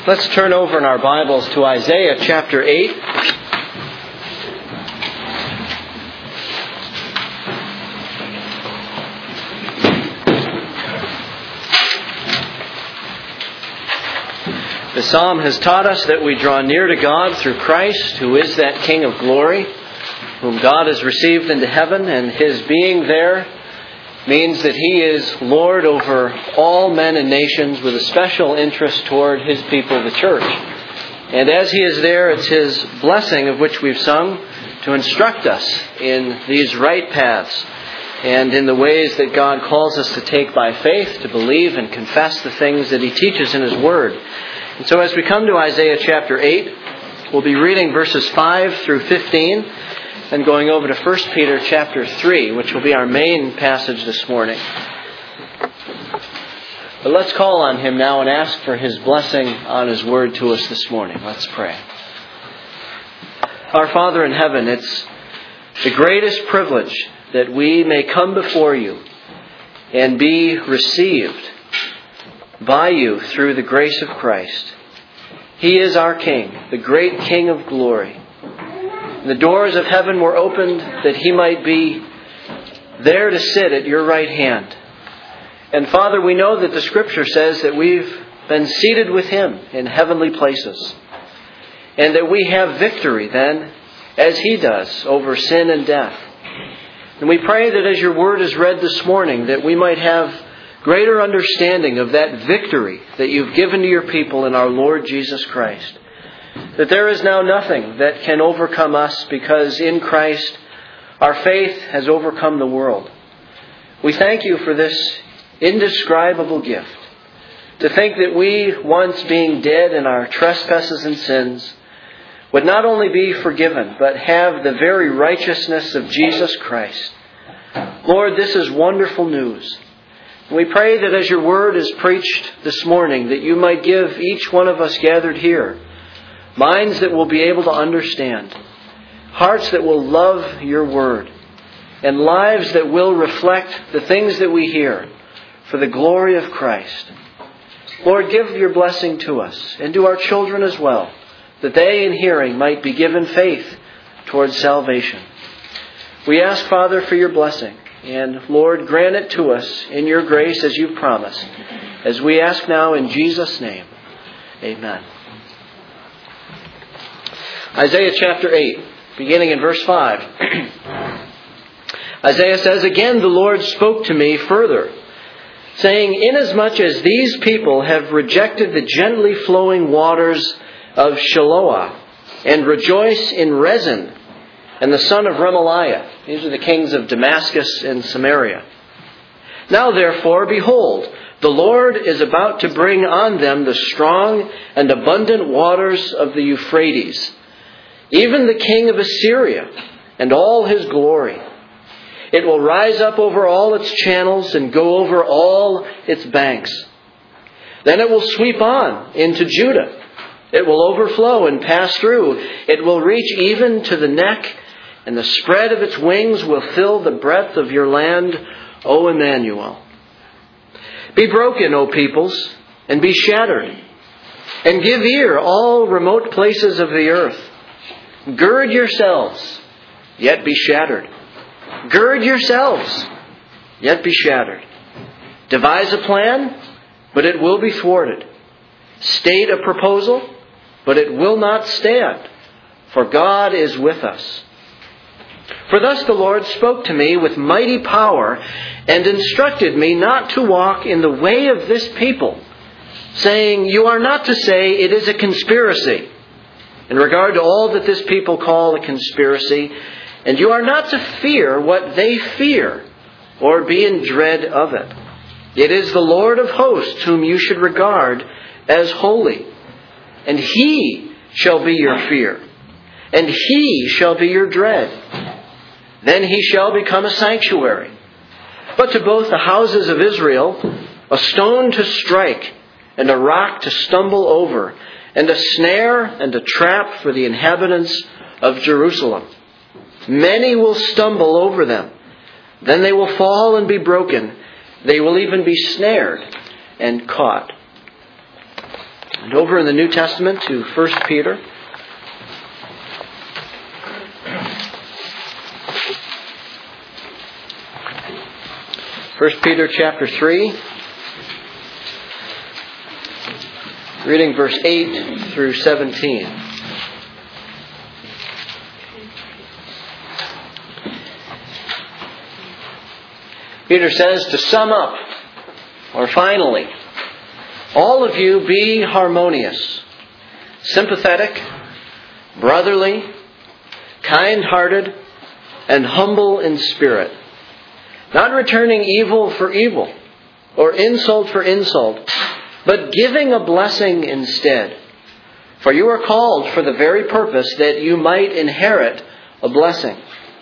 Let's turn over in our Bibles to Isaiah chapter 8. The psalm has taught us that we draw near to God through Christ, who is that King of glory, whom God has received into heaven, and His being there means that He is Lord over all men and nations with a special interest toward His people, the church. And as He is there, it's His blessing of which we've sung to instruct us in these right paths and in the ways that God calls us to take by faith, to believe and confess the things that He teaches in His Word. And so as we come to Isaiah chapter 8, we'll be reading verses 5 through 15 and going over to 1 Peter chapter 3, which will be our main passage this morning. But let's call on Him now and ask for His blessing on His Word to us this morning. Let's pray. Our Father in heaven, it's the greatest privilege that we may come before You and be received by You through the grace of Christ. He is our King, the great King of glory. The doors of heaven were opened that He might be there to sit at Your right hand. And Father, we know that the Scripture says that we've been seated with Him in heavenly places. And that we have victory then, as He does, over sin and death. And we pray that as Your Word is read this morning, that we might have greater understanding of that victory that You've given to Your people in our Lord Jesus Christ. That there is now nothing that can overcome us because in Christ our faith has overcome the world. We thank You for this indescribable gift. To think that we, once being dead in our trespasses and sins, would not only be forgiven, but have the very righteousness of Jesus Christ. Lord, this is wonderful news. We pray that as Your Word is preached this morning, that You might give each one of us gathered here minds that will be able to understand, hearts that will love Your Word, and lives that will reflect the things that we hear for the glory of Christ. Lord, give Your blessing to us and to our children as well, that they in hearing might be given faith towards salvation. We ask, Father, for Your blessing. And Lord, grant it to us in Your grace as You've promised. As we ask now in Jesus' name. Amen. Isaiah chapter 8, beginning in verse 5. Isaiah says, "Again the Lord spoke to me further, saying, Inasmuch as these people have rejected the gently flowing waters of Shiloah, and rejoice in Rezin, and the son of Remaliah." These are the kings of Damascus and Samaria. "Now therefore, behold, the Lord is about to bring on them the strong and abundant waters of the Euphrates, even the king of Assyria and all his glory. It will rise up over all its channels and go over all its banks. Then it will sweep on into Judah. It will overflow and pass through. It will reach even to the neck, and the spread of its wings will fill the breadth of your land, O Emmanuel. Be broken, O peoples, and be shattered, and give ear, all remote places of the earth. Gird yourselves, yet be shattered. Gird yourselves, yet be shattered. Devise a plan, but it will be thwarted. State a proposal, but it will not stand, for God is with us. For thus the Lord spoke to me with mighty power and instructed me not to walk in the way of this people, saying, You are not to say it is a conspiracy, in regard to all that this people call a conspiracy, and you are not to fear what they fear, or be in dread of it. It is the Lord of hosts whom you should regard as holy, and He shall be your fear, and He shall be your dread. Then He shall become a sanctuary, but to both the houses of Israel, a stone to strike, and a rock to stumble over, and a snare and a trap for the inhabitants of Jerusalem. Many will stumble over them. Then they will fall and be broken. They will even be snared and caught. And over in the New Testament to 1 Peter. 1 Peter chapter 3, reading verse 8 through 17. Peter says, to sum up, or finally, all of you be harmonious, sympathetic, brotherly, kind-hearted, and humble in spirit, not returning evil for evil, or insult for insult, but giving a blessing instead. For you are called for the very purpose that you might inherit a blessing.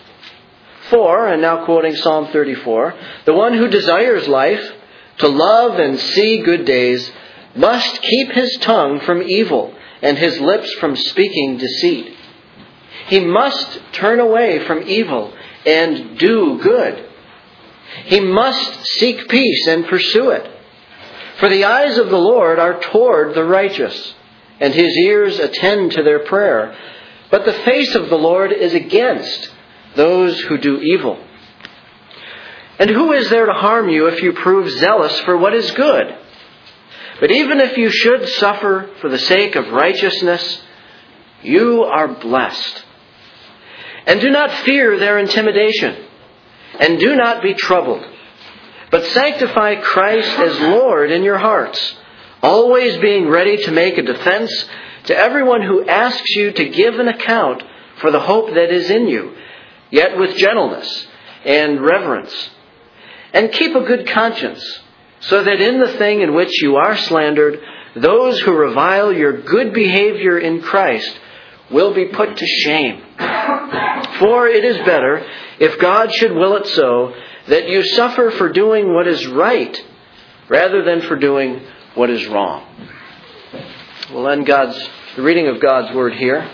For, and now quoting Psalm 34, the one who desires life, to love and see good days, must keep his tongue from evil and his lips from speaking deceit. He must turn away from evil and do good. He must seek peace and pursue it. For the eyes of the Lord are toward the righteous, and his ears attend to their prayer. But the face of the Lord is against those who do evil. And who is there to harm you if you prove zealous for what is good? But even if you should suffer for the sake of righteousness, you are blessed. And do not fear their intimidation, and do not be troubled, but sanctify Christ as Lord in your hearts, always being ready to make a defense to everyone who asks you to give an account for the hope that is in you, yet with gentleness and reverence. And keep a good conscience, so that in the thing in which you are slandered, those who revile your good behavior in Christ will be put to shame. For it is better, if God should will it so, that you suffer for doing what is right, rather than for doing what is wrong. We'll end the reading of God's Word here.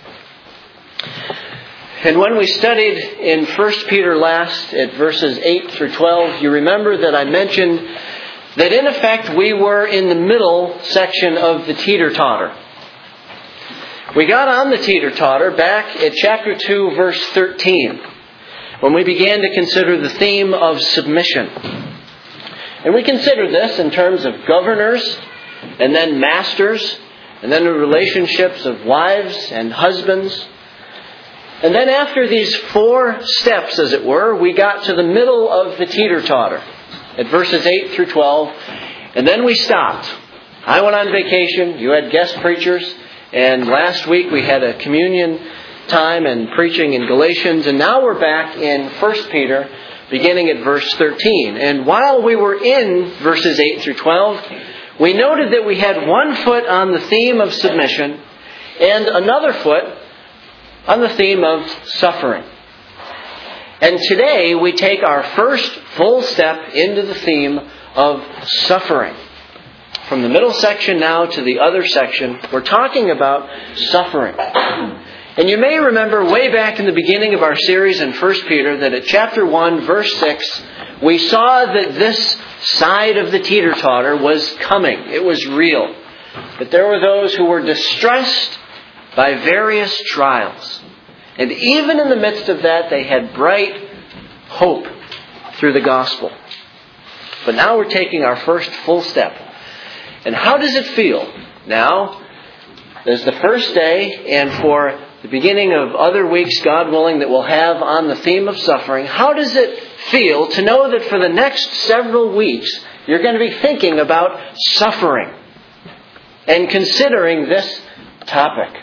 And when we studied in 1 Peter last at verses 8 through 12, you remember that I mentioned that in effect we were in the middle section of the teeter-totter. We got on the teeter-totter back at chapter 2, verse 13, when we began to consider the theme of submission. And we considered this in terms of governors, and then masters, and then the relationships of wives and husbands. And then after these 4 steps, as it were, we got to the middle of the teeter-totter at verses 8 through 12. And then we stopped. I went on vacation. You had guest preachers. And last week we had a communion time and preaching in Galatians. And now we're back in 1 Peter, beginning at verse 13. And while we were in verses 8 through 12, we noted that we had one foot on the theme of submission and another foot on the theme of suffering. And today we take our first full step into the theme of suffering. From the middle section now to the other section, we're talking about suffering. And you may remember way back in the beginning of our series in 1 Peter that at chapter 1, verse 6, we saw that this side of the teeter-totter was coming. It was real. That there were those who were distressed by various trials. And even in the midst of that, they had bright hope through the gospel. But now we're taking our first full step. And how does it feel? Now, there's the first day, and for the beginning of other weeks, God willing, that we'll have on the theme of suffering, how does it feel to know that for the next several weeks, you're going to be thinking about suffering and considering this topic?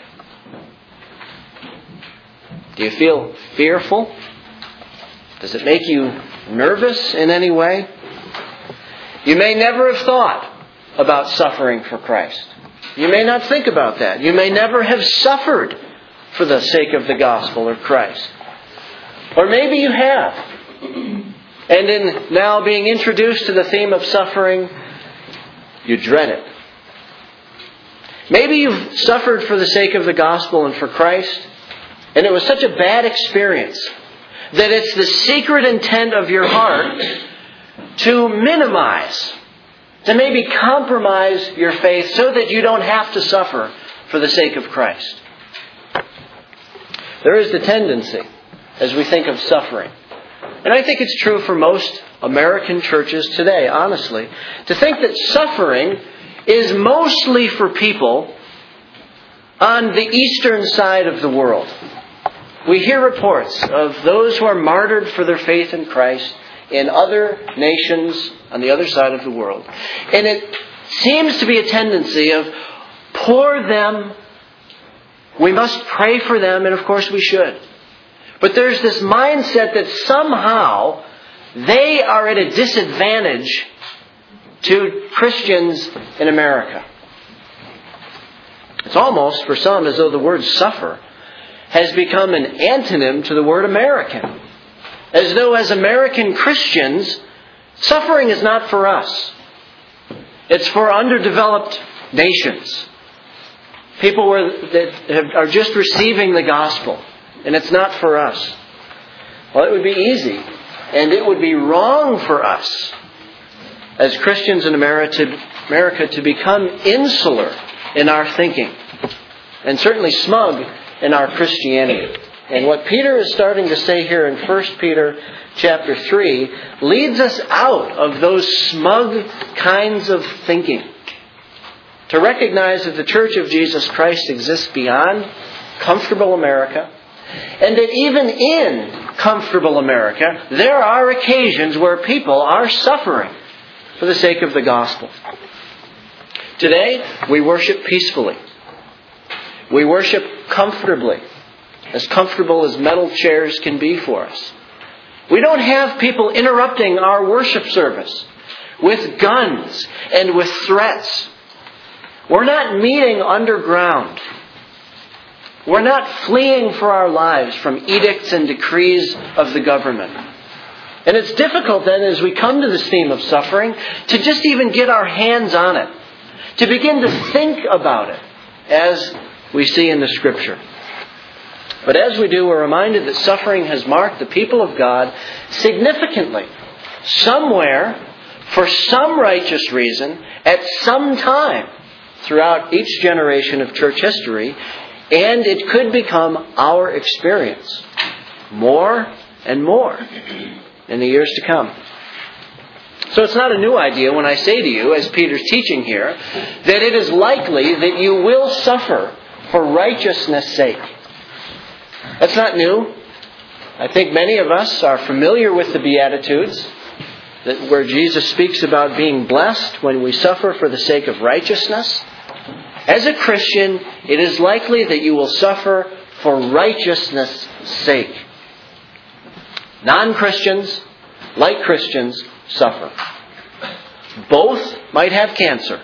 Do you feel fearful? Does it make you nervous in any way? You may never have thought about suffering for Christ. You may not think about that. You may never have suffered for the sake of the gospel of Christ. Or maybe you have. And in now being introduced to the theme of suffering, you dread it. Maybe you've suffered for the sake of the gospel and for Christ, and it was such a bad experience that it's the secret intent of your heart to minimize to maybe compromise your faith so that you don't have to suffer for the sake of Christ. There is the tendency, as we think of suffering, and I think it's true for most American churches today, honestly, to think that suffering is mostly for people on the eastern side of the world. We hear reports of those who are martyred for their faith in Christ in other nations on the other side of the world. And it seems to be a tendency of poor them, we must pray for them, and of course we should. But there's this mindset that somehow they are at a disadvantage to Christians in America. It's almost, for some, as though the word suffer has become an antonym to the word American. As though as American Christians, suffering is not for us. It's for underdeveloped nations. People that are just receiving the gospel. And it's not for us. Well, it would be easy. And it would be wrong for us as Christians in America to become insular in our thinking. And certainly smug in our Christianity. And what Peter is starting to say here in 1 Peter chapter 3 leads us out of those smug kinds of thinking. To recognize that the Church of Jesus Christ exists beyond comfortable America. And that even in comfortable America, there are occasions where people are suffering for the sake of the gospel. Today, we worship peacefully. We worship comfortably. As comfortable as metal chairs can be for us. We don't have people interrupting our worship service with guns and with threats. We're not meeting underground. We're not fleeing for our lives from edicts and decrees of the government. And it's difficult then, as we come to this theme of suffering, to just even get our hands on it. To begin to think about it, as we see in the Scripture. But as we do, we're reminded that suffering has marked the people of God significantly. Somewhere, for some righteous reason, at some time, throughout each generation of church history, and it could become our experience more and more in the years to come. So it's not a new idea when I say to you, as Peter's teaching here, that it is likely that you will suffer for righteousness' sake. That's not new. I think many of us are familiar with the Beatitudes, where Jesus speaks about being blessed when we suffer for the sake of righteousness. As a Christian, it is likely that you will suffer for righteousness' sake. Non-Christians, like Christians, suffer. Both might have cancer.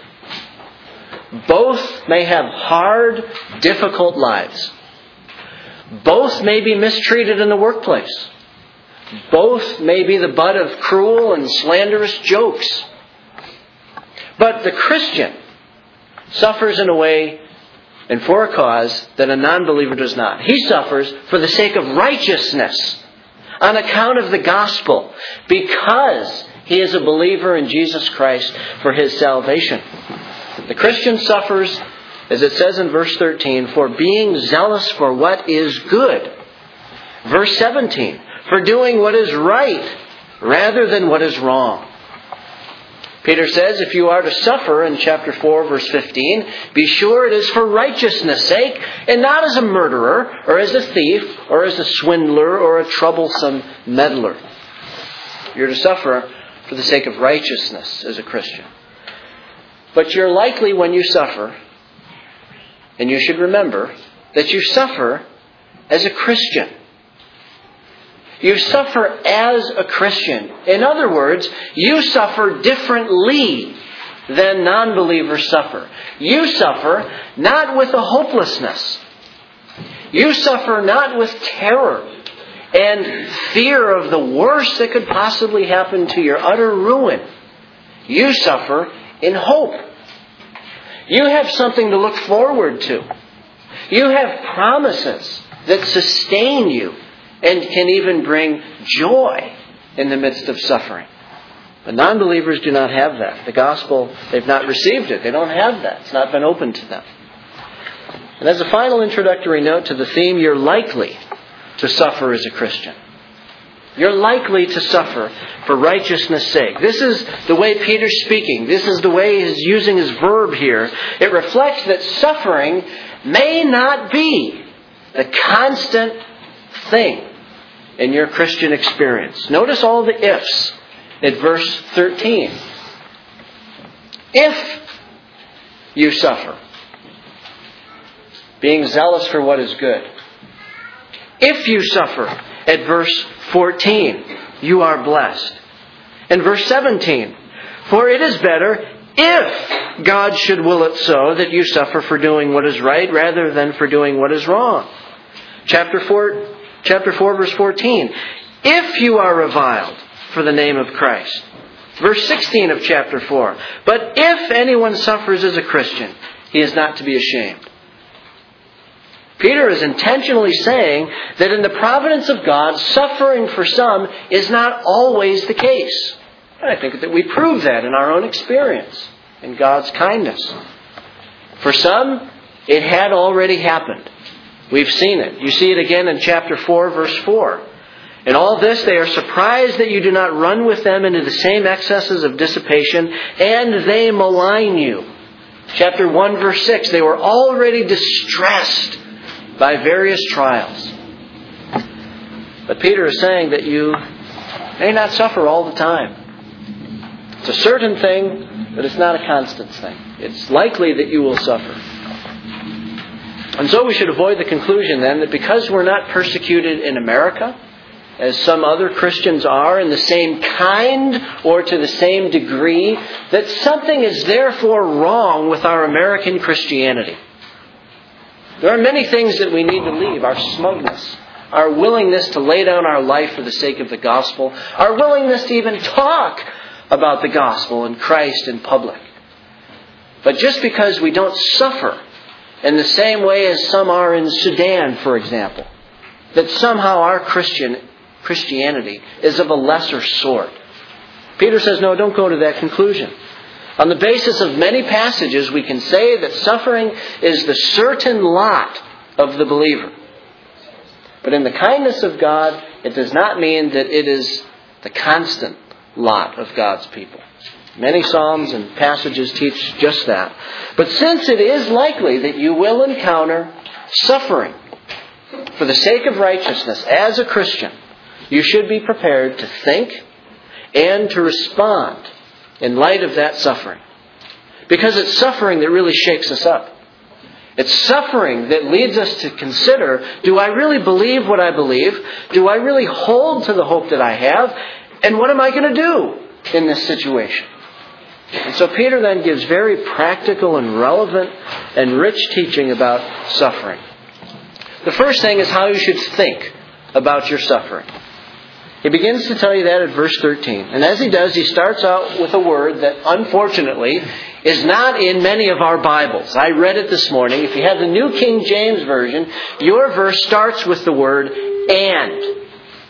Both may have hard, difficult lives. Both may be mistreated in the workplace. Both may be the butt of cruel and slanderous jokes. But the Christian suffers in a way and for a cause that a non-believer does not. He suffers for the sake of righteousness on account of the gospel because he is a believer in Jesus Christ for his salvation. The Christian suffers, as it says in verse 13, for being zealous for what is good. Verse 17, for doing what is right rather than what is wrong. Peter says if you are to suffer in chapter 4, verse 15, be sure it is for righteousness' sake and not as a murderer or as a thief or as a swindler or a troublesome meddler. You're to suffer for the sake of righteousness as a Christian. But you're likely when you suffer, and you should remember, that you suffer as a Christian. You suffer as a Christian. In other words, you suffer differently than non-believers suffer. You suffer not with a hopelessness. You suffer not with terror and fear of the worst that could possibly happen to your utter ruin. You suffer in hope. You have something to look forward to. You have promises that sustain you and can even bring joy in the midst of suffering. But non-believers do not have that. The gospel, they've not received it. They don't have that. It's not been opened to them. And as a final introductory note to the theme, you're likely to suffer as a Christian. You're likely to suffer for righteousness' sake. This is the way Peter's speaking. This is the way he's using his verb here. It reflects that suffering may not be the constant thing in your Christian experience. Notice all the ifs at verse 13. If you suffer, being zealous for what is good. If you suffer, at verse 14, you are blessed. And verse 17, for it is better if God should will it so that you suffer for doing what is right rather than for doing what is wrong. Chapter 4, verse 14, if you are reviled for the name of Christ. Verse 16 of chapter 4, but if anyone suffers as a Christian, he is not to be ashamed. Peter is intentionally saying that in the providence of God, suffering for some is not always the case. And I think that we prove that in our own experience, in God's kindness. For some, it had already happened. We've seen it. You see it again in chapter 4, verse 4. In all this, they are surprised that you do not run with them into the same excesses of dissipation, and they malign you. Chapter 1, verse 6, they were already distressed by various trials. But Peter is saying that you may not suffer all the time. It's a certain thing, but it's not a constant thing. It's likely that you will suffer. And so we should avoid the conclusion then that because we're not persecuted in America, as some other Christians are in the same kind or to the same degree, that something is therefore wrong with our American Christianity. There are many things that we need to leave. Our smugness, our willingness to lay down our life for the sake of the gospel, our willingness to even talk about the gospel and Christ in public. But just because we don't suffer in the same way as some are in Sudan, for example, that somehow our Christianity is of a lesser sort. Peter says, no, don't go to that conclusion. On the basis of many passages, we can say that suffering is the certain lot of the believer. But in the kindness of God, it does not mean that it is the constant lot of God's people. Many psalms and passages teach just that. But since it is likely that you will encounter suffering for the sake of righteousness as a Christian, you should be prepared to think and to respond in light of that suffering. Because it's suffering that really shakes us up. It's suffering that leads us to consider, do I really believe what I believe? Do I really hold to the hope that I have? And what am I going to do in this situation? And so Peter then gives very practical and relevant and rich teaching about suffering. The first thing is how you should think about your suffering. He begins to tell you that at verse 13. And as he does, he starts out with a word that, unfortunately, is not in many of our Bibles. I read it this morning. If you have the New King James Version, your verse starts with the word and.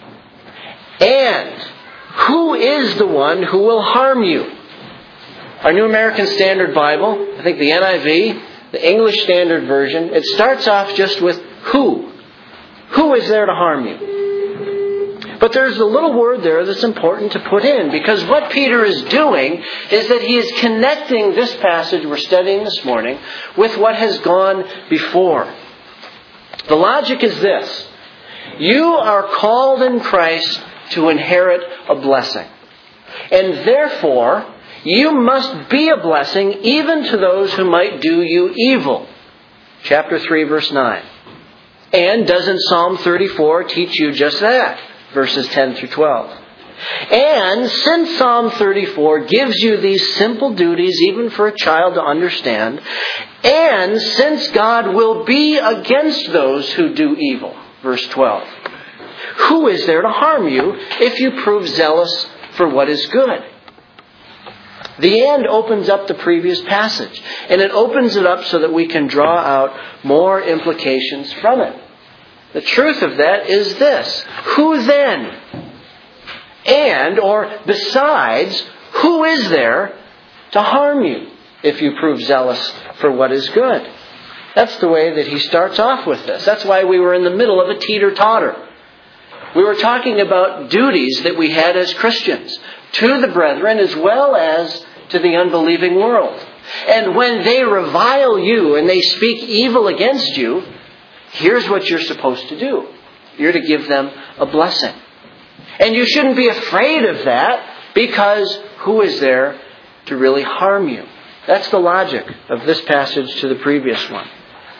And who is the one who will harm you? Our New American Standard Bible, I think the NIV, the English Standard Version, it starts off just with who. Who is there to harm you? But there's a little word there that's important to put in, because what Peter is doing is that he is connecting this passage we're studying this morning with what has gone before. The logic is this. You are called in Christ to inherit a blessing. And therefore, you must be a blessing even to those who might do you evil. Chapter 3, verse 9. And doesn't Psalm 34 teach you just that? Verses 10 through 12. And since Psalm 34 gives you these simple duties even for a child to understand, and since God will be against those who do evil, verse 12, who is there to harm you if you prove zealous for what is good? The and opens up the previous passage, and it opens it up so that we can draw out more implications from it. The truth of that is this. Who then? And, or besides, Who is there to harm you if you prove zealous for what is good? That's the way that he starts off with this. That's why we were in the middle of a teeter-totter. We were talking about duties that we had as Christians to the brethren as well as to the unbelieving world. And when they revile you and they speak evil against you, here's what you're supposed to do. You're to give them a blessing. And you shouldn't be afraid of that, because who is there to really harm you? That's the logic of this passage to the previous one.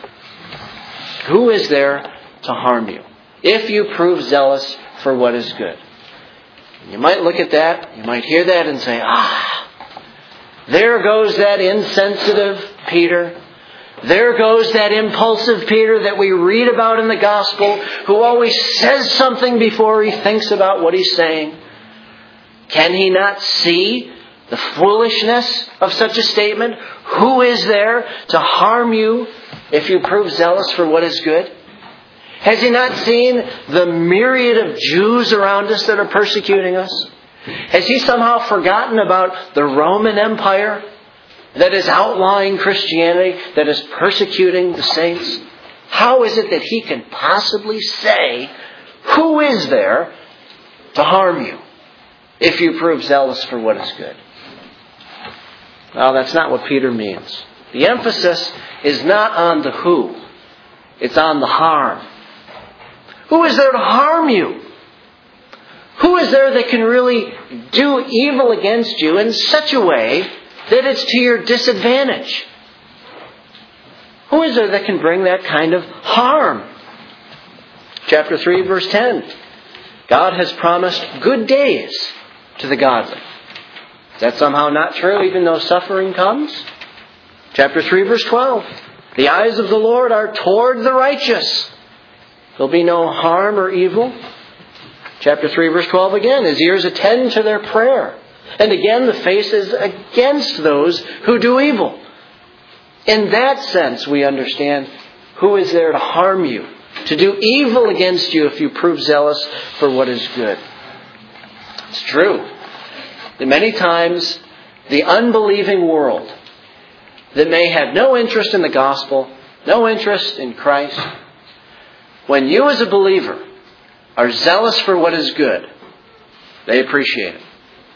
Who is there to harm you if you prove zealous for what is good? You might look at that, you might hear that and say, there goes that insensitive Peter. There goes that impulsive Peter that we read about in the gospel, who always says something before he thinks about what he's saying. Can he not see the foolishness of such a statement? Who is there to harm you if you prove zealous for what is good? Has he not seen the myriad of Jews around us that are persecuting us? Has he somehow forgotten about the Roman Empire that is outlawing Christianity, that is persecuting the saints? How is it that he can possibly say, who is there to harm you if you prove zealous for what is good? Well, that's not what Peter means. The emphasis is not on the who. It's on the harm. Who is there to harm you? Who is there that can really do evil against you in such a way that it's to your disadvantage? Who is there that can bring that kind of harm? Chapter 3, verse 10. God has promised good days to the godly. Is that somehow not true, even though suffering comes? Chapter 3, verse 12. The eyes of the Lord are toward the righteous. There'll be no harm or evil. Chapter 3, verse 12 again. His ears attend to their prayer. And again, the face is against those who do evil. In that sense, we understand who is there to harm you, to do evil against you if you prove zealous for what is good. It's true that many times the unbelieving world that may have no interest in the gospel, no interest in Christ, when you as a believer are zealous for what is good, they appreciate it.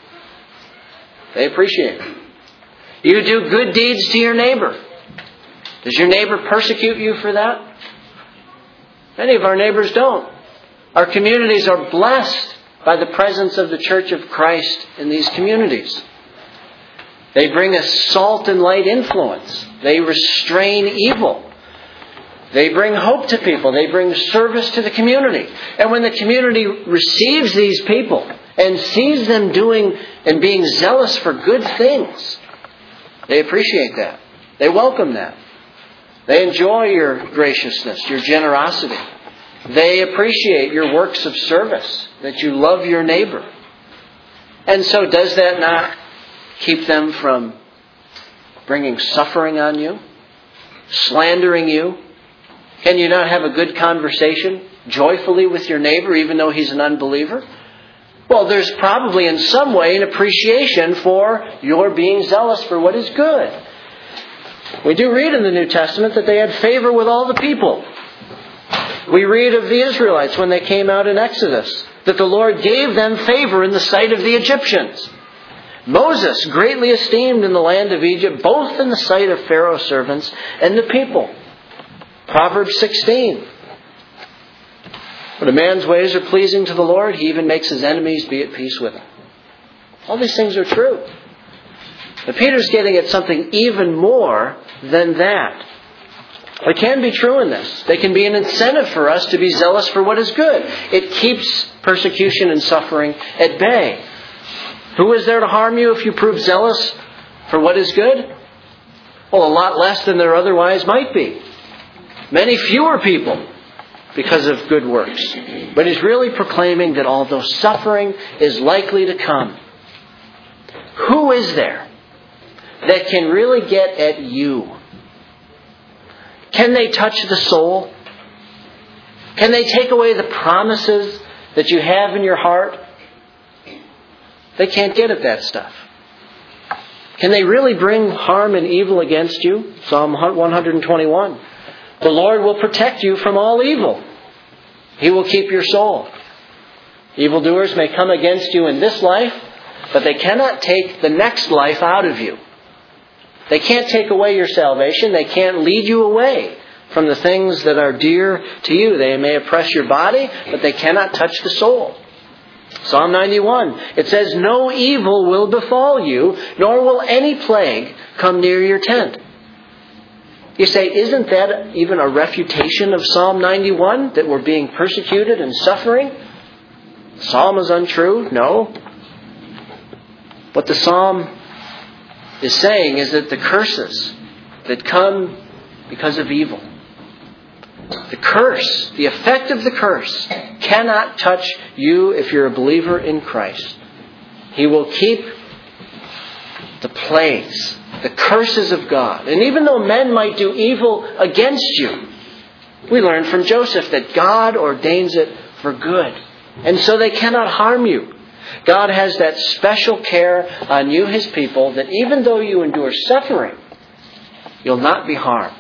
They appreciate it. You do good deeds to your neighbor. Does your neighbor persecute you for that? Many of our neighbors don't. Our communities are blessed by the presence of the Church of Christ in these communities. They bring a salt and light influence. They restrain evil. They bring hope to people. They bring service to the community. And when the community receives these people and sees them doing and being zealous for good things, they appreciate that. They welcome that. They enjoy your graciousness, your generosity. They appreciate your works of service, that you love your neighbor. And so does that not keep them from bringing suffering on you, slandering you? Can you not have a good conversation joyfully with your neighbor even though he's an unbeliever? Well, there's probably in some way an appreciation for your being zealous for what is good. We do read in the New Testament that they had favor with all the people. We read of the Israelites when they came out in Exodus, that the Lord gave them favor in the sight of the Egyptians. Moses greatly esteemed in the land of Egypt, both in the sight of Pharaoh's servants and the people. Proverbs 16. When a man's ways are pleasing to the Lord, he even makes his enemies be at peace with him. All these things are true. But Peter's getting at something even more than that. It can be true in this. They can be an incentive for us to be zealous for what is good. It keeps persecution and suffering at bay. Who is there to harm you if you prove zealous for what is good? Well, a lot less than there otherwise might be. Many fewer people because of good works. But he's really proclaiming that although suffering is likely to come, who is there that can really get at you? Can they touch the soul? Can they take away the promises that you have in your heart? They can't get at that stuff. Can they really bring harm and evil against you? Psalm 121. The Lord will protect you from all evil. He will keep your soul. Evildoers may come against you in this life, but they cannot take the next life out of you. They can't take away your salvation. They can't lead you away from the things that are dear to you. They may oppress your body, but they cannot touch the soul. Psalm 91, it says, no evil will befall you, nor will any plague come near your tent. You say, isn't that even a refutation of Psalm 91, that we're being persecuted and suffering? The psalm is untrue? No. What the psalm is saying is that the curses that come because of evil, the curse, the effect of the curse, cannot touch you if you're a believer in Christ. He will keep the plagues, the curses of God. And even though men might do evil against you, we learn from Joseph that God ordains it for good. And so they cannot harm you. God has that special care on you, His people, that even though you endure suffering, you'll not be harmed.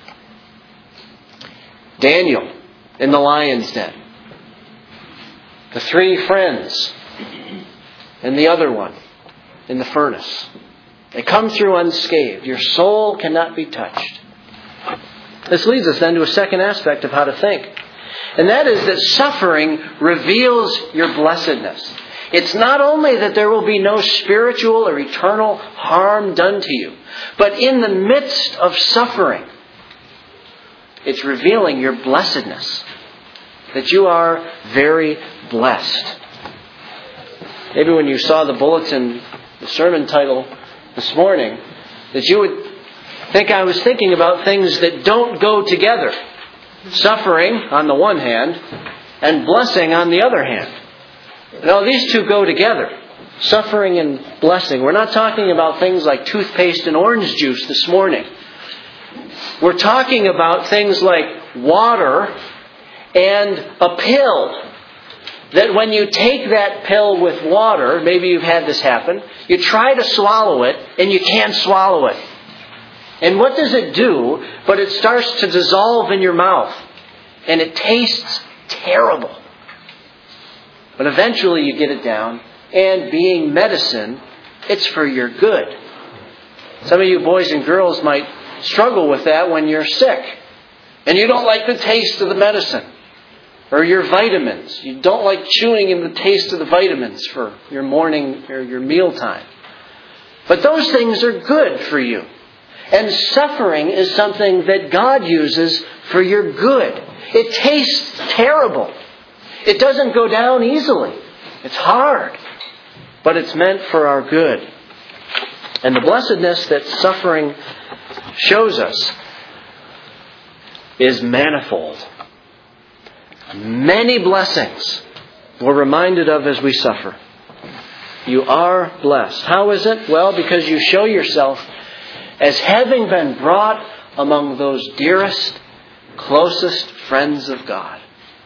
Daniel in the lion's den. The 3 friends and the other one in the furnace. They come through unscathed. Your soul cannot be touched. This leads us then to a second aspect of how to think. And that is that suffering reveals your blessedness. It's not only that there will be no spiritual or eternal harm done to you, but in the midst of suffering, it's revealing your blessedness. That you are very blessed. Maybe when you saw the bulletin, the sermon title this morning, that you would think I was thinking about things that don't go together. Suffering on the one hand, and blessing on the other hand. No, these two go together. Suffering and blessing. We're not talking about things like toothpaste and orange juice this morning. We're talking about things like water and a pill. That when you take that pill with water, maybe you've had this happen, you try to swallow it and you can't swallow it. And what does it do? But it starts to dissolve in your mouth. And it tastes terrible. But eventually you get it down. And being medicine, it's for your good. Some of you boys and girls might struggle with that when you're sick. And you don't like the taste of the medicine. Or your vitamins. You don't like chewing in the taste of the vitamins for your morning or your mealtime. But those things are good for you. And suffering is something that God uses for your good. It tastes terrible. It doesn't go down easily. It's hard. But it's meant for our good. And the blessedness that suffering shows us is manifold. Many blessings we're reminded of as we suffer. You are blessed. How is it? Well, because you show yourself as having been brought among those dearest, closest friends of God.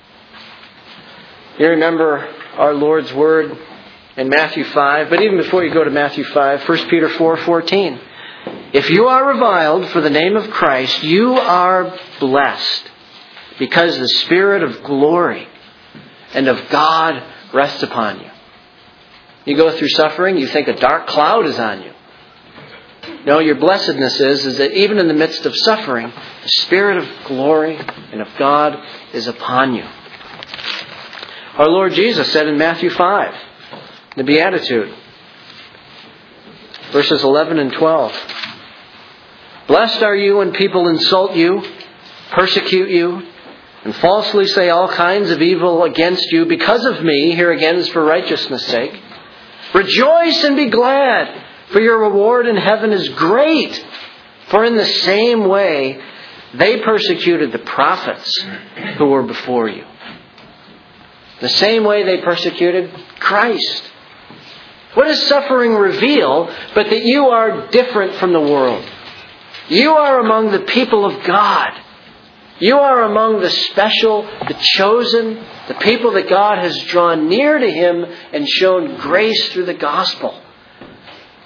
You remember our Lord's word in Matthew 5, but even before you go to Matthew 5, 1 Peter 4:14. If you are reviled for the name of Christ, you are blessed, because the Spirit of glory and of God rests upon you. You go through suffering, you think a dark cloud is on you. No, your blessedness is that even in the midst of suffering, the Spirit of glory and of God is upon you. Our Lord Jesus said in Matthew 5, the Beatitude, verses 11 and 12, Blessed are you when people insult you, persecute you, and falsely say all kinds of evil against you because of me. Here again is for righteousness' sake. Rejoice and be glad, for your reward in heaven is great. For in the same way they persecuted the prophets who were before you. The same way they persecuted Christ. What does suffering reveal but that you are different from the world? You are among the people of God. You are among the special, the chosen, the people that God has drawn near to Him and shown grace through the gospel.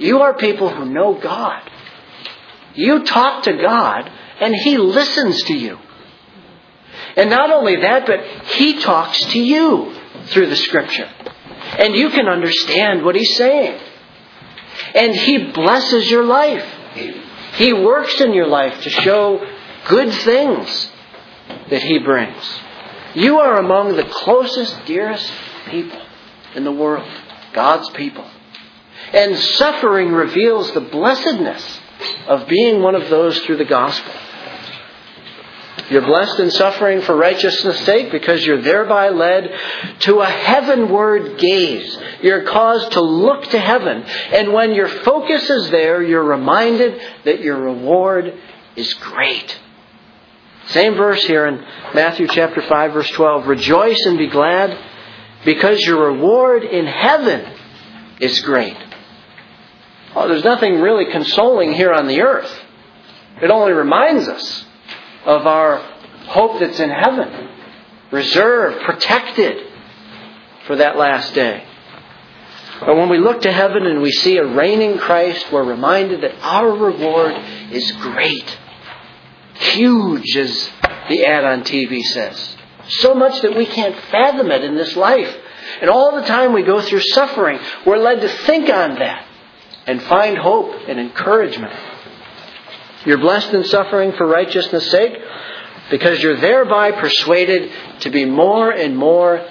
You are people who know God. You talk to God and He listens to you. And not only that, but He talks to you through the Scripture. And you can understand what He's saying. And He blesses your life. He works in your life to show good things that He brings. You are among the closest, dearest people in the world. God's people. And suffering reveals the blessedness of being one of those through the gospel. You're blessed in suffering for righteousness' sake because you're thereby led to a heavenward gaze. You're caused to look to heaven. And when your focus is there, you're reminded that your reward is great. Same verse here in Matthew chapter 5, verse 12. Rejoice and be glad because your reward in heaven is great. Oh, there's nothing really consoling here on the earth. It only reminds us of our hope that's in heaven, reserved, protected for that last day. But when we look to heaven and we see a reigning Christ, we're reminded that our reward is great. Huge, as the ad on TV says. So much that we can't fathom it in this life. And all the time we go through suffering, we're led to think on that and find hope and encouragement. You're blessed in suffering for righteousness' sake because you're thereby persuaded to be more and more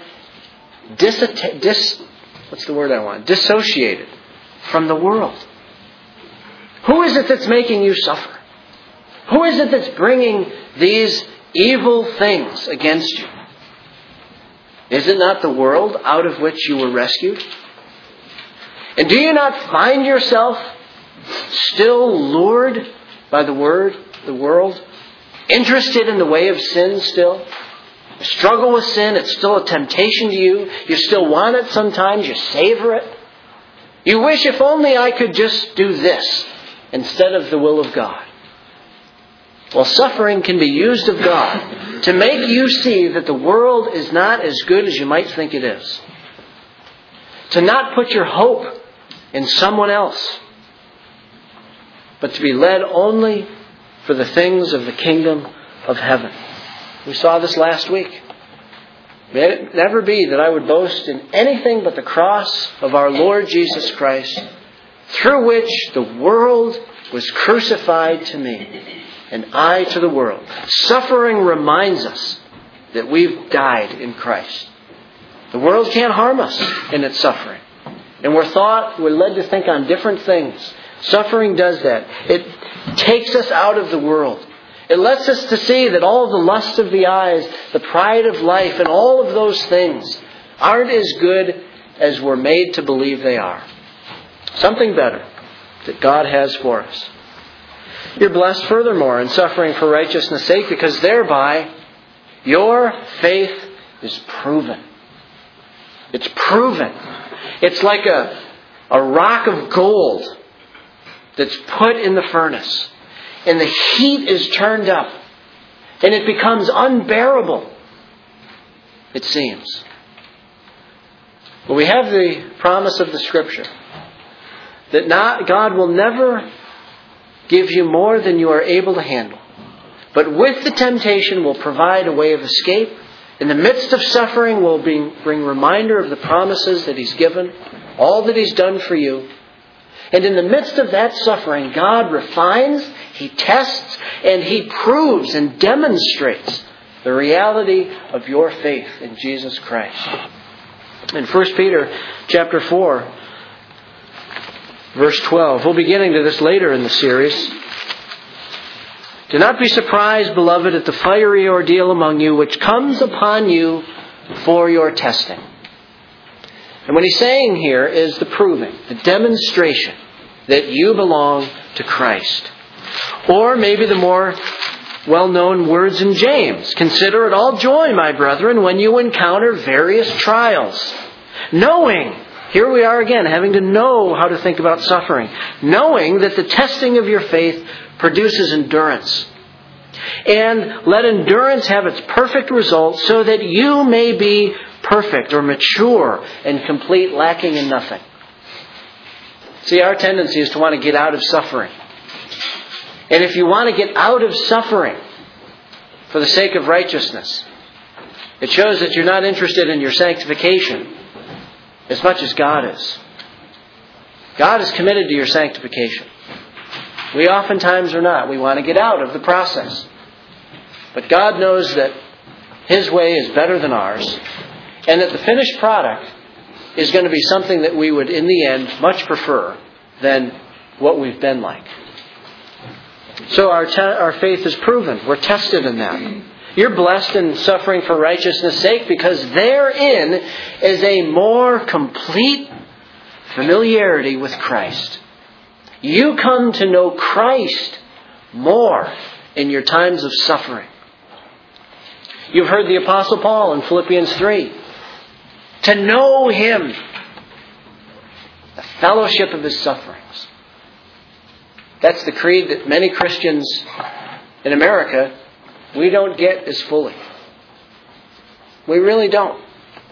dissociated from the world. Who is it that's making you suffer? Who is it that's bringing these evil things against you? Is it not the world out of which you were rescued? And do you not find yourself still lured by the world, interested in the way of sin still? You struggle with sin, it's still a temptation to you. You still want it sometimes, you savor it. You wish if only I could just do this instead of the will of God. Well, suffering can be used of God to make you see that the world is not as good as you might think it is. To not put your hope in someone else, but to be led only for the things of the kingdom of heaven. We saw this last week. May it never be that I would boast in anything but the cross of our Lord Jesus Christ, through which the world was crucified to me, and I to the world. Suffering reminds us that we've died in Christ. The world can't harm us in its suffering. And we're led to think on different things. Suffering does that. It takes us out of the world. It lets us to see that all of the lust of the eyes, the pride of life, and all of those things aren't as good as we're made to believe they are. Something better that God has for us. You're blessed furthermore in suffering for righteousness' sake because thereby your faith is proven. It's proven. It's like a rock of gold that's put in the furnace. And the heat is turned up. And it becomes unbearable, it seems. But we have the promise of the Scripture that God will never give you more than you are able to handle. But with the temptation will provide a way of escape. In the midst of suffering will bring reminder of the promises that He's given, all that He's done for you. And in the midst of that suffering, God refines, He tests, and He proves and demonstrates the reality of your faith in Jesus Christ. In 1 Peter chapter 4, verse 12, we'll be getting to this later in the series. Do not be surprised, beloved, at the fiery ordeal among you, which comes upon you for your testing. And what he's saying here is the proving, the demonstration that you belong to Christ. Or maybe the more well-known words in James. Consider it all joy, my brethren, when you encounter various trials. Knowing, here we are again, having to know how to think about suffering. Knowing that the testing of your faith produces endurance. And let endurance have its perfect result so that you may be perfect or mature and complete, lacking in nothing. See, our tendency is to want to get out of suffering. And if you want to get out of suffering for the sake of righteousness, it shows that you're not interested in your sanctification as much as God is. God is committed to your sanctification. We oftentimes are not. We want to get out of the process. But God knows that His way is better than ours, and that the finished product is going to be something that we would, in the end, much prefer than what we've been like. So our faith is proven. We're tested in that. You're blessed in suffering for righteousness' sake because therein is a more complete familiarity with Christ. You come to know Christ more in your times of suffering. You've heard the Apostle Paul in Philippians 3. To know Him, the fellowship of His sufferings. That's the creed that many Christians in America, we don't get as fully. We really don't.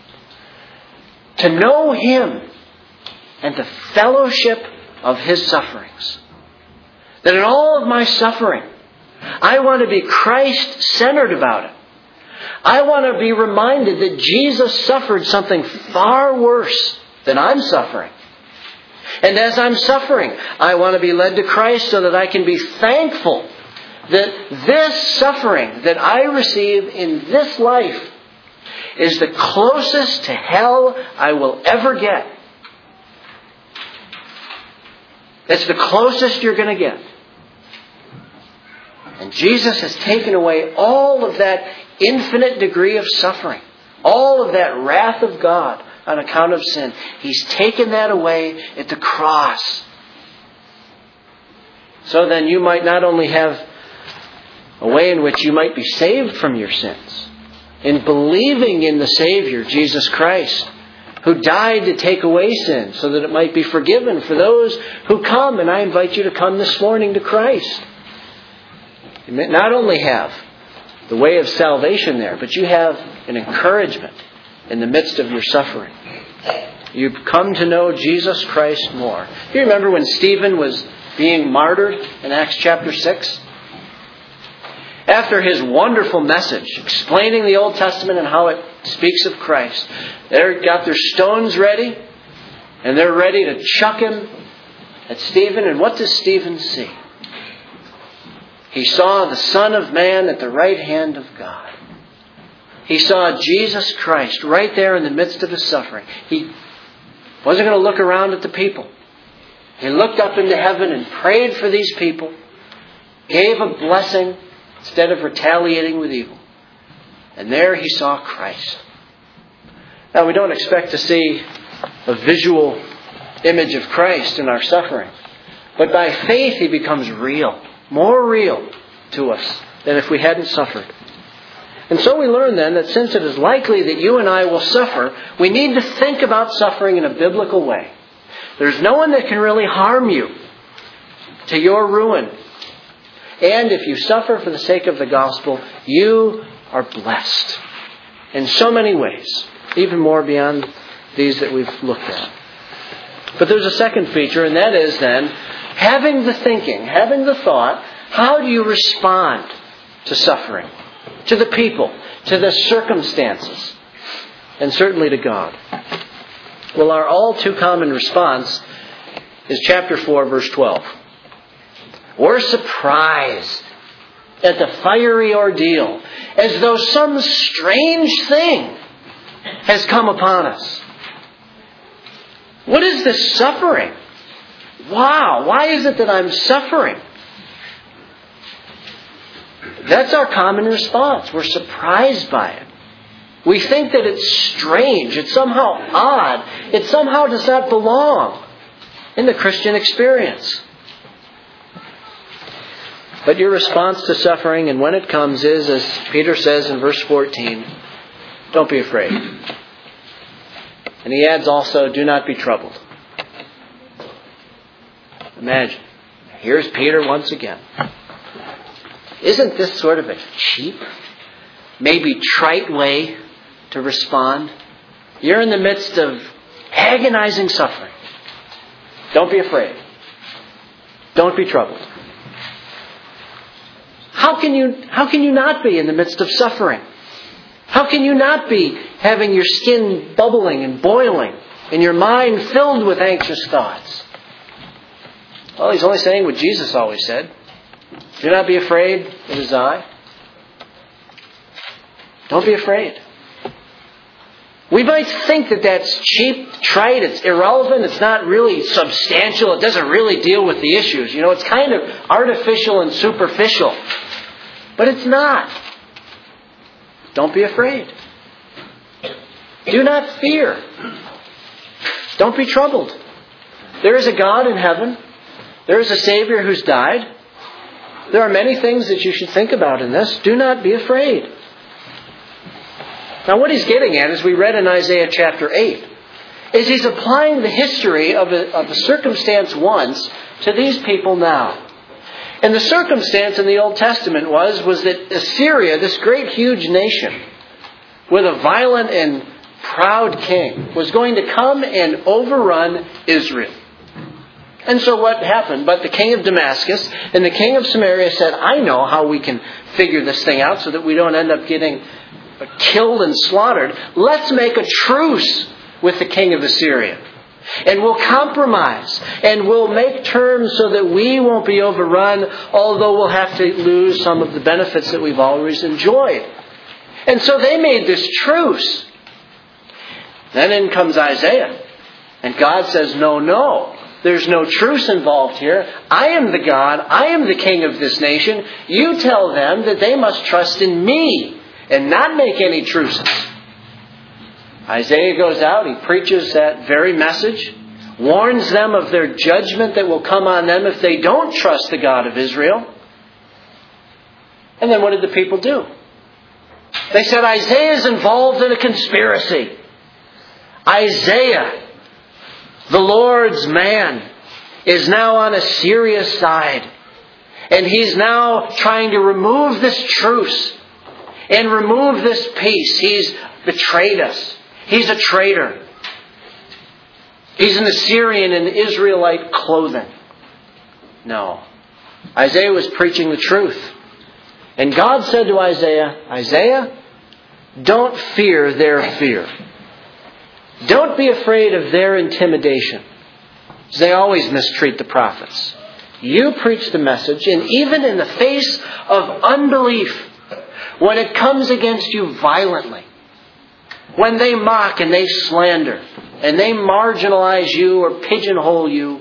To know Him and the fellowship of His sufferings. That in all of my suffering, I want to be Christ-centered about it. I want to be reminded that Jesus suffered something far worse than I'm suffering. And as I'm suffering, I want to be led to Christ so that I can be thankful that this suffering that I receive in this life is the closest to hell I will ever get. It's the closest you're going to get. And Jesus has taken away all of that infinite degree of suffering, all of that wrath of God on account of sin. He's taken that away at the cross. So then you might not only have a way in which you might be saved from your sins, in believing in the Savior, Jesus Christ, who died to take away sin so that it might be forgiven for those who come. And I invite you to come this morning to Christ. You may not only have the way of salvation there, but you have an encouragement in the midst of your suffering. You've come to know Jesus Christ more. Do you remember when Stephen was being martyred in Acts chapter 6? After his wonderful message explaining the Old Testament and how it speaks of Christ, they've got their stones ready and they're ready to chuck him at Stephen. And what does Stephen see? He saw the Son of Man at the right hand of God. He saw Jesus Christ right there in the midst of his suffering. He wasn't going to look around at the people. He looked up into heaven and prayed for these people, gave a blessing instead of retaliating with evil. And there he saw Christ. Now, we don't expect to see a visual image of Christ in our suffering. But by faith he becomes real, more real to us than if we hadn't suffered. And so we learn then that since it is likely that you and I will suffer, we need to think about suffering in a biblical way. There's no one that can really harm you to your ruin. And if you suffer for the sake of the gospel, you are blessed in so many ways, even more beyond these that we've looked at. But there's a second feature, and that is then having the thinking, having the thought, how do you respond to suffering, to the people, to the circumstances, and certainly to God? Well, our all too common response is chapter 4, verse 12. We're surprised at the fiery ordeal, as though some strange thing has come upon us. What is this suffering? Wow, why is it that I'm suffering? That's our common response. We're surprised by it. We think that it's strange. It's somehow odd. It somehow does not belong in the Christian experience. But your response to suffering, and when it comes, is, as Peter says in verse 14, don't be afraid. And he adds also, do not be troubled. Imagine, here's Peter once again. Isn't this sort of a cheap, maybe trite way to respond? You're in the midst of agonizing suffering. Don't be afraid. Don't be troubled. How can you not be in the midst of suffering? How can you not be having your skin bubbling and boiling and your mind filled with anxious thoughts? Well, he's only saying what Jesus always said. Do not be afraid, it is I. Don't be afraid. We might think that that's cheap, trite, it's irrelevant, it's not really substantial, it doesn't really deal with the issues. It's kind of artificial and superficial. But it's not. Don't be afraid. Do not fear. Don't be troubled. There is a God in heaven. There is a Savior who's died. There are many things that you should think about in this. Do not be afraid. Now what he's getting at, as we read in Isaiah chapter 8, is he's applying the history of a circumstance once to these people now. And the circumstance in the Old Testament was that Assyria, this great huge nation, with a violent and proud king, was going to come and overrun Israel. And so what happened? But the king of Damascus and the king of Samaria said, I know how we can figure this thing out so that we don't end up getting killed and slaughtered. Let's make a truce with the king of Assyria. And we'll compromise. And we'll make terms so that we won't be overrun, although we'll have to lose some of the benefits that we've always enjoyed. And so they made this truce. Then in comes Isaiah. And God says, no. There's no truce involved here. I am the God. I am the king of this nation. You tell them that they must trust in me and not make any truces. Isaiah goes out. He preaches that very message. Warns them of their judgment that will come on them if they don't trust the God of Israel. And then what did the people do? They said, Isaiah is involved in a conspiracy. Isaiah, the Lord's man, is now on Assyria's side. And he's now trying to remove this truce and remove this peace. He's betrayed us. He's a traitor. He's an Assyrian in Israelite clothing. No. Isaiah was preaching the truth. And God said to Isaiah, don't fear their fear. Don't be afraid of their intimidation. They always mistreat the prophets. You preach the message, and even in the face of unbelief, when it comes against you violently, when they mock and they slander, and they marginalize you or pigeonhole you,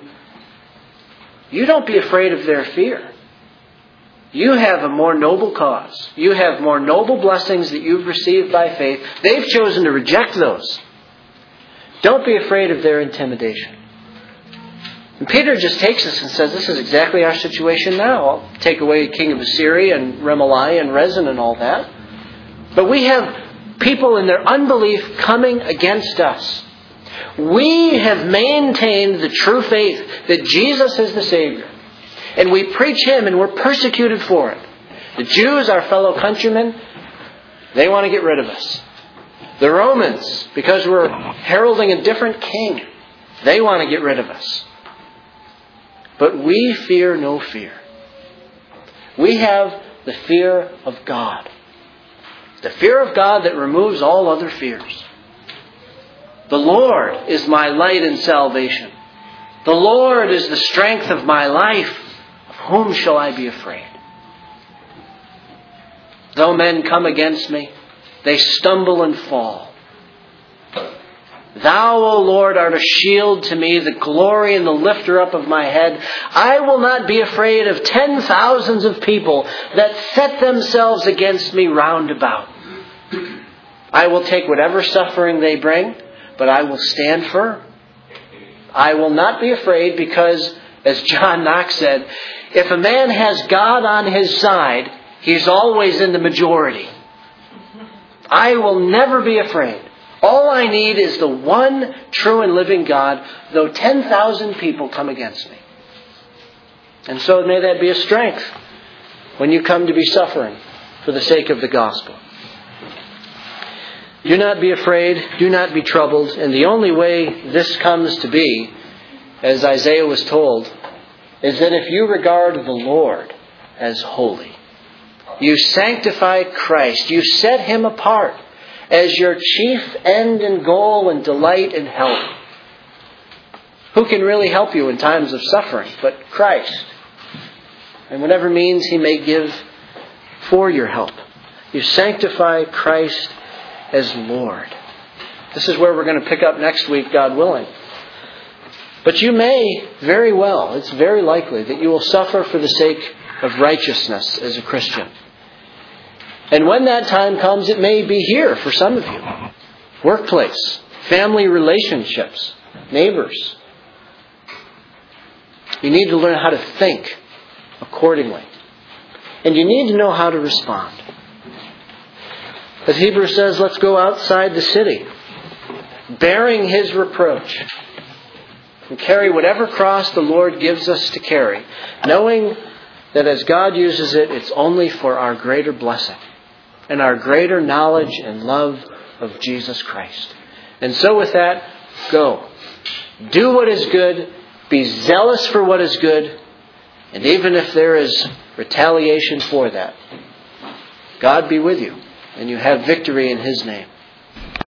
you don't be afraid of their fear. You have a more noble cause. You have more noble blessings that you've received by faith. They've chosen to reject those. Don't be afraid of their intimidation. And Peter just takes us and says, this is exactly our situation now. I'll take away king of Assyria and Remaliah and Rezin and all that. But we have people in their unbelief coming against us. We have maintained the true faith that Jesus is the Savior. And we preach Him and we're persecuted for it. The Jews, our fellow countrymen, they want to get rid of us. The Romans, because we're heralding a different king, they want to get rid of us. But we fear no fear. We have the fear of God. The fear of God that removes all other fears. The Lord is my light and salvation. The Lord is the strength of my life. Of whom shall I be afraid? Though men come against me, they stumble and fall. Thou, O Lord, art a shield to me, the glory and the lifter up of my head. I will not be afraid of 10,000s of people that set themselves against me round about. I will take whatever suffering they bring, but I will stand firm. I will not be afraid because, as John Knox said, if a man has God on his side, he's always in the majority. I will never be afraid. All I need is the one true and living God, though 10,000 people come against me. And so may that be a strength when you come to be suffering for the sake of the gospel. Do not be afraid. Do not be troubled. And the only way this comes to be as Isaiah was told, is that if you regard the Lord as holy, you sanctify Christ, you set Him apart as your chief end and goal and delight and help. Who can really help you in times of suffering but Christ? And whatever means He may give for your help. You sanctify Christ as Lord. This is where we're going to pick up next week, God willing. But you may very well, it's very likely, that you will suffer for the sake of righteousness as a Christian. And when that time comes, it may be here for some of you. Workplace, family relationships, neighbors. You need to learn how to think accordingly. And you need to know how to respond. As Hebrews says, let's go outside the city, bearing His reproach, and carry whatever cross the Lord gives us to carry, knowing that as God uses it, it's only for our greater blessing and our greater knowledge and love of Jesus Christ. And so with that, go. Do what is good. Be zealous for what is good. And even if there is retaliation for that, God be with you, and you have victory in His name.